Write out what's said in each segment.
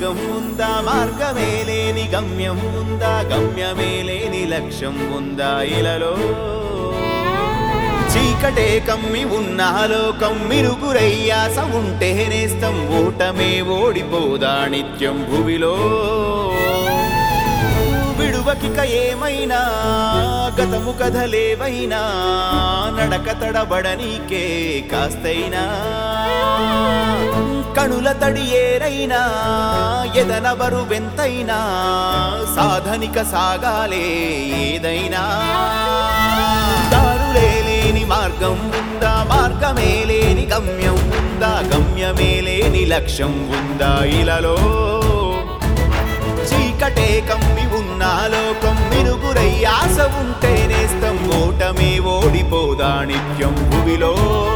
మార్గం ఉందా మార్గమే లేని గమ్యం ఉందా గమ్యమే లేని లక్ష్యం ఉందా ఇలలో చీకటే కమ్మి ఉన్నా లోకం మిరుగురయ్యాస ఉంటే నేస్తం ఓటమే ఓడిపోదా నిత్యం భువిలో విడువకిక ఏమైనా గతము కథలేవైనా నడక తడబడనీకే కాస్తైనా కణుల తడి ఏరైనా ఎదనవరు వెంతైనా సాధనిక సాగాలే ఏదైనా దారులే లేని మార్గం ఉందా మార్గమే లేని గమ్యం ఉందా గమ్యమే లేని లక్ష్యం ఉందా ఇలలో చీకటే కమ్మి ఉన్నా లోకం మిరుగురయ్యాస ఉంటే నేస్తం ఓటమే ఓడిపోదా నిత్యం భువిలో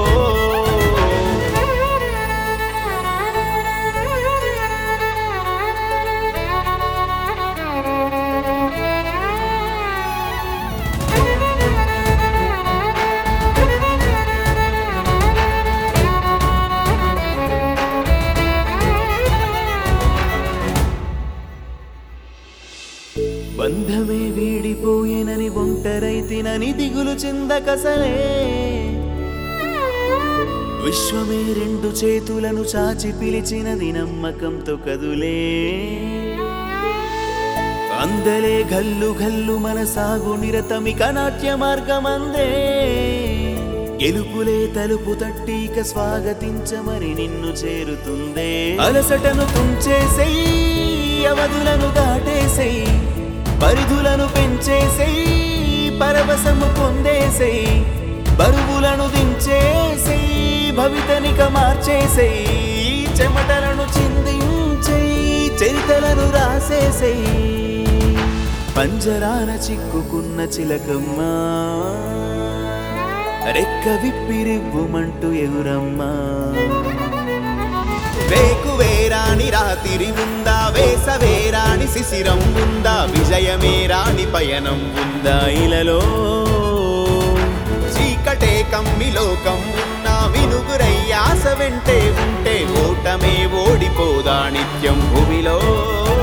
బంధమే వీడిపోయేనని ఒంటరైతినని దిగులు చెందకసలే విశ్వమే రెండు చేతులను చాచి పిలిచినది నమ్మకంతో కదులే అందలే గల్లు గల్లు మన సాగు నిరతమిక నాట్య మార్గమందే గెలుపులే తలుపు తట్టిక స్వాగతించమని నిన్ను చేరుతుందే అలసటను తుంచేసేయి అవధులను దాటేసేయి పరిధులను పెంచేసేయి పరవశము పొందేసేయి బరువులను దించేసేయి భవితనిక మార్చేసేయి చెమటలను చిందించేయి చరితలను రాసేసేయి పంజరాన చిక్కుకున్న చిలకమ్మా రెక్క విప్పిరివ్వుమంటూ ఎగురమ్మా వేకువేరాని రాతిరి ఉందా వేసవేరాని శిశిరం ఉందా విజయమే రాని పయనం ఉందా ఇలలో చీకటే కమ్మి లోకం ఉన్నా వినుగురయ్యాస వెంటే ఉంటే ఓటమే ఓడిపోదా నిత్యం భూమిలో